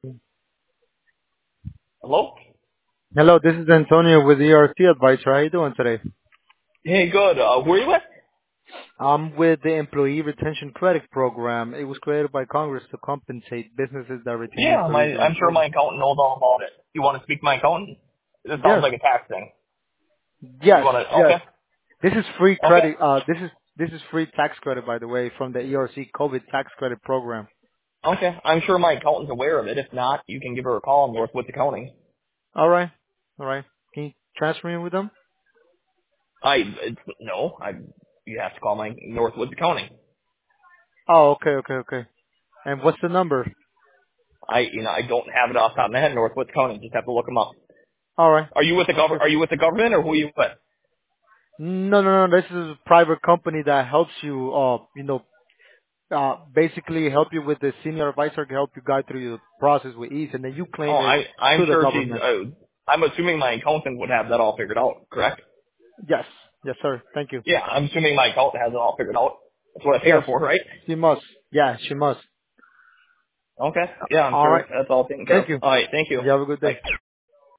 Hello? Hello, this is Antonio with ERC Advisor. How you doing today? Hey, good. Who are you with? I'm with the Employee Retention Credit Program. It was created by Congress to compensate businesses that retain Yeah, employees I'm during sure COVID. my accountant knows all about it. You want to speak to my accountant? This sounds Yes, like a tax thing. You yes, want to? yes. Okay. This is free Okay. credit. This is free tax credit, by the way, from the ERC COVID Tax Credit Program. Okay. I'm sure my accountant's aware of it. If not, you can give her a call in Northwoods Accounting. All right, all right. Can you transfer me with them? No, you have to call my Northwoods Accounting. Oh, okay, okay, okay. And what's the number? I don't have it off the top of my head. Northwoods Accounting. Just have to look them up. All right. Are you with the Sounds good. Are you with the government or who are you with? No, no, no. This is a private company that helps you, basically help you with the senior advisor can help you guide through the process with ease, and then you Oh, claim it I'm to the sure she's. government. I'm assuming my accountant would have that all figured out. Correct? Yes, yes, sir. Thank you. Yeah, I'm assuming my accountant has it all figured out. That's what I pay her Yes, for, right? she must. Yeah, she must. Okay. Yeah, I'm All sure right. that's all taken care of. Thank you. All right. Thank you. You have a good day. Bye.